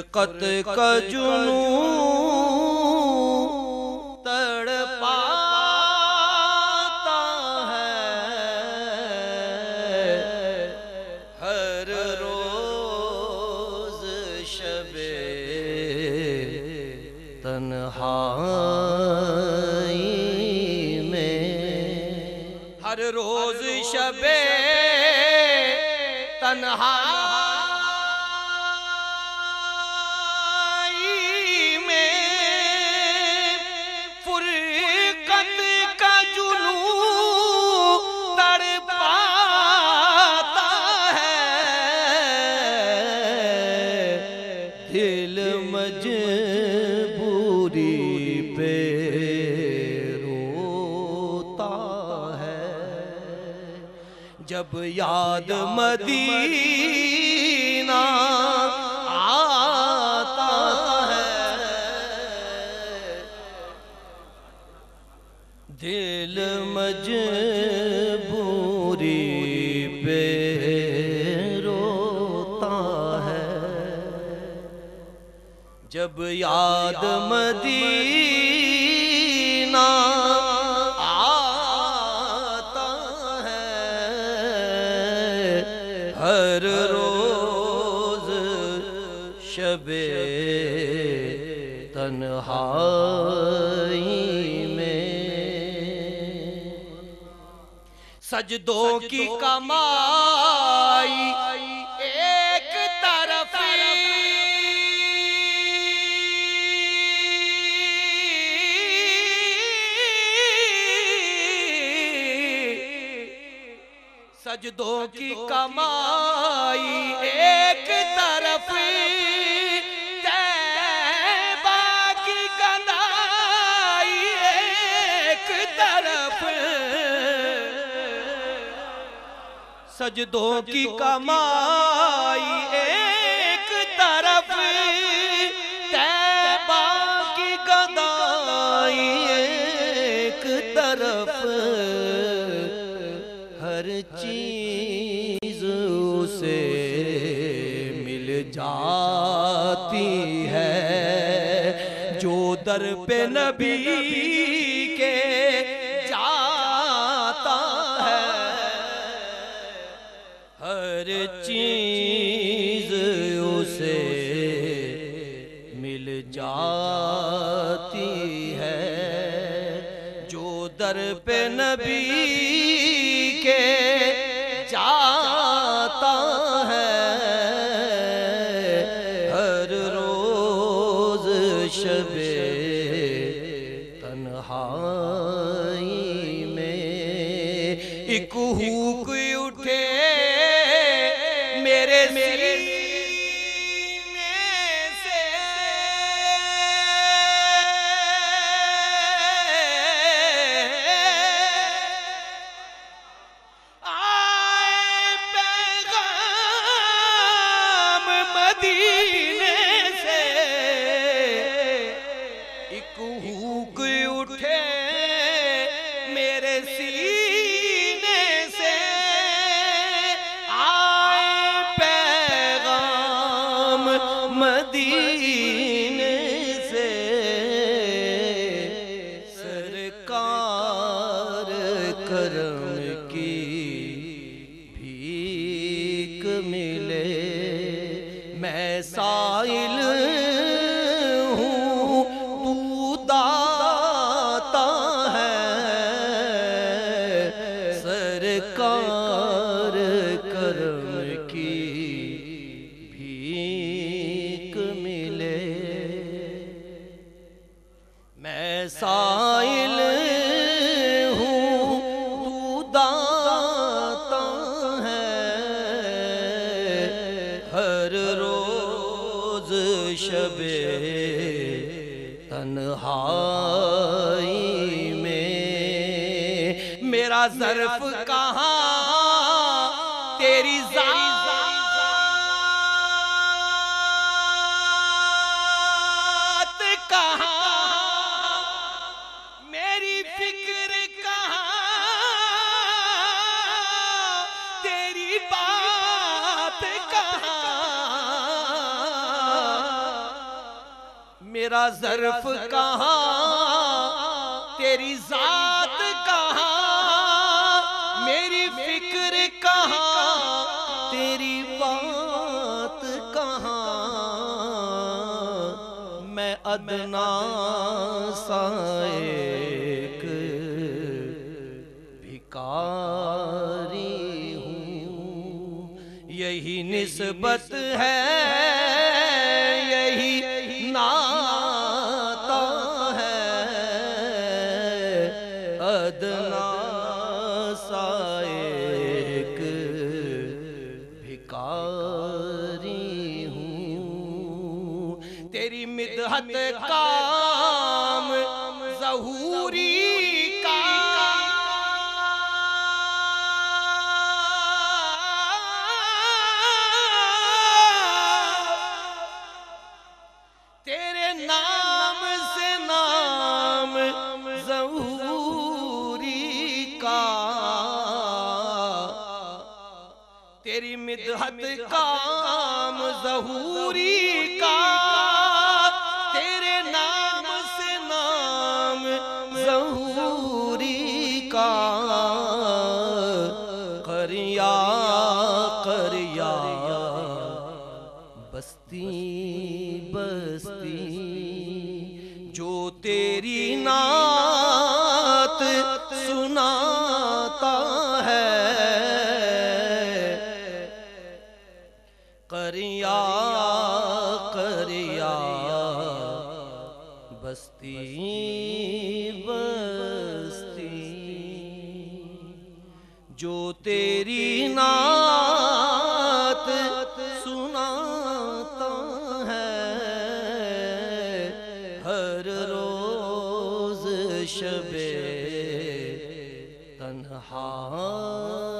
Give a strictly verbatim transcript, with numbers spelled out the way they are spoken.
फुरकत का जुनू तड़पाता है, हर रोज शबे तन्हाई में, हर रोज शबे तन्हाई में फुरकत का जुनू तड़पाता है, दिल मजबूरी पे रोता है, जब याद मदीना आता है, दिल मजबूरी पे रोता है, जब याद मदीना हर रोज शबे तन्हाई में। सजदों की कमाई एक तरफ, सजदों की कमाई एक तरफ, तैबा की गदाई एक तरफ, सजदों की कमाई एक तरफ, तैबा की गदाई एक तरफ, हर चीज उसे मिल जाती है, जो दर पे नबी के जाता है, हर चीज उसे मिल जाती है, जो दर पे नबी के जाता है, हर रोज शबे तन्हाई में एक हुक उठे मेरे मेरे मदीने से, एक हुक उठे मेरे सीने से, आए पैगाम मदीने से, सरकार करम की भीख मिले, मैं साइल हूँ तू दाता है, सरकार करम की भीख मिले, मैं साइल हूँ तू दाता है, हर रोज शबे तन्हाई में मेरा ज़र्फ कहाँ तेरी ज़ात कहाँ, मेरी फिक्र कहाँ तेरी बात कहाँ, तेरा ज़र्फ कहाँ, तेरी ज़ात कहाँ, मेरी फिक्र कहाँ, तेरी बात कहाँ। मैं अदना सा एक भिखारी हूँ, यही निस्बत है, यही नाता है। अदना सा एक भिखारी हूँ, तेरी मिदहत काम ज़हूरी का, तेरे नाम से नाम ज़हूरी का, तेरी मिदहत काम ज़हूरी का, तेरे नाम से नाम ज़हूरी का। करिया करिया बस्ती बस्ती जो तेरी नात सुनाता है। करिया करिया बस्ती बस्ती जो तेरी नात सुनाता है। हर रोज शबे तन्हा